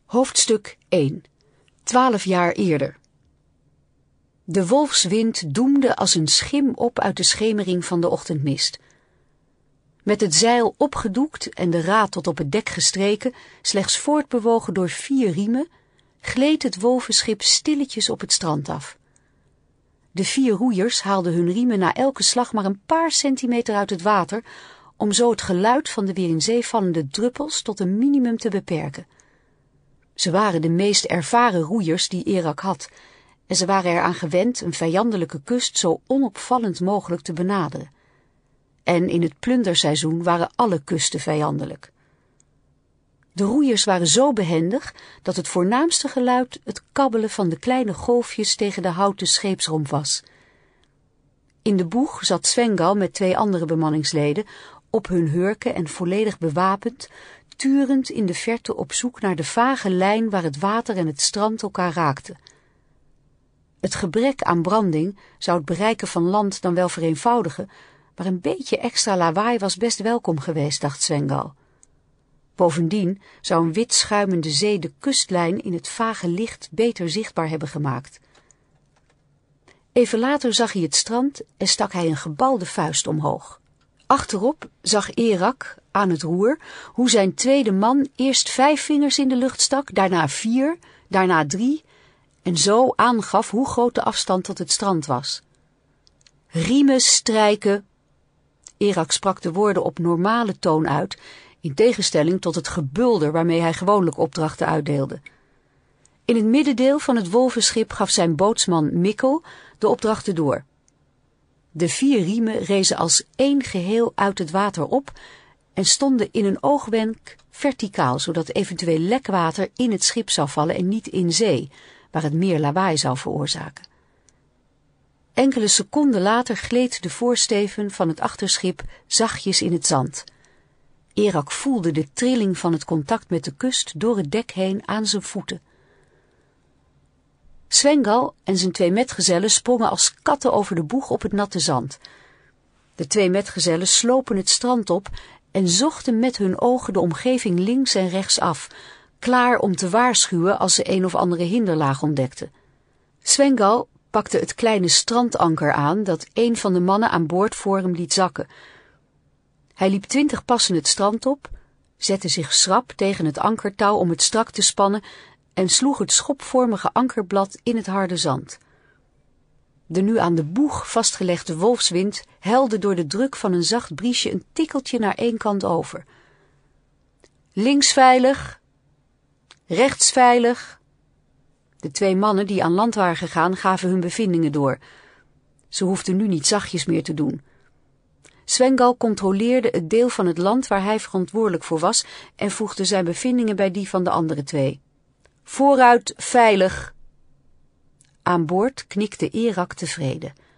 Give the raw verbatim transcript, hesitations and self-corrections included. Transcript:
Hoofdstuk één. Twaalf jaar eerder. De wolfswind doemde als een schim op uit de schemering van de ochtendmist. Met het zeil opgedoekt en de raad tot op het dek gestreken, slechts voortbewogen door vier riemen, gleed het wolvenschip stilletjes op het strand af. De vier roeiers haalden hun riemen na elke slag maar een paar centimeter uit het water, om zo het geluid van de weer in zee vallende druppels tot een minimum te beperken. Ze waren de meest ervaren roeiers die Erak had, en ze waren eraan gewend een vijandelijke kust zo onopvallend mogelijk te benaderen. En in het plunderseizoen waren alle kusten vijandelijk. De roeiers waren zo behendig dat het voornaamste geluid het kabbelen van de kleine golfjes tegen de houten scheepsromp was. In de boeg zat Svengal met twee andere bemanningsleden, op hun hurken en volledig bewapend, turend in de verte op zoek naar de vage lijn waar het water en het strand elkaar raakten. Het gebrek aan branding zou het bereiken van land dan wel vereenvoudigen, maar een beetje extra lawaai was best welkom geweest, dacht Svengal. Bovendien zou een wit schuimende zee de kustlijn in het vage licht beter zichtbaar hebben gemaakt. Even later zag hij het strand en stak hij een gebalde vuist omhoog. Achterop zag Erak, aan het roer, hoe zijn tweede man eerst vijf vingers in de lucht stak, daarna vier, daarna drie, en zo aangaf hoe groot de afstand tot het strand was. Riemen strijken. Erak sprak de woorden op normale toon uit, in tegenstelling tot het gebulder waarmee hij gewoonlijk opdrachten uitdeelde. In het middendeel van het wolvenschip gaf zijn bootsman Mikkel de opdrachten door. De vier riemen rezen als één geheel uit het water op en stonden in een oogwenk verticaal, zodat eventueel lekwater in het schip zou vallen en niet in zee, waar het meer lawaai zou veroorzaken. Enkele seconden later gleed de voorsteven van het achterschip zachtjes in het zand. Erak voelde de trilling van het contact met de kust door het dek heen aan zijn voeten. Svengal en zijn twee metgezellen sprongen als katten over de boeg op het natte zand. De twee metgezellen slopen het strand op en zochten met hun ogen de omgeving links en rechts af, klaar om te waarschuwen als ze een of andere hinderlaag ontdekten. Svengal pakte het kleine strandanker aan dat een van de mannen aan boord voor hem liet zakken. Hij liep twintig passen het strand op, zette zich schrap tegen het ankertouw om het strak te spannen en sloeg het schopvormige ankerblad in het harde zand. De nu aan de boeg vastgelegde wolfswind helde door de druk van een zacht briesje een tikkeltje naar één kant over. Links veilig, rechts veilig. De twee mannen die aan land waren gegaan gaven hun bevindingen door. Ze hoefden nu niet zachtjes meer te doen. Svengal controleerde het deel van het land waar hij verantwoordelijk voor was en voegde zijn bevindingen bij die van de andere twee. Vooruit veilig. Aan boord knikte Erak tevreden.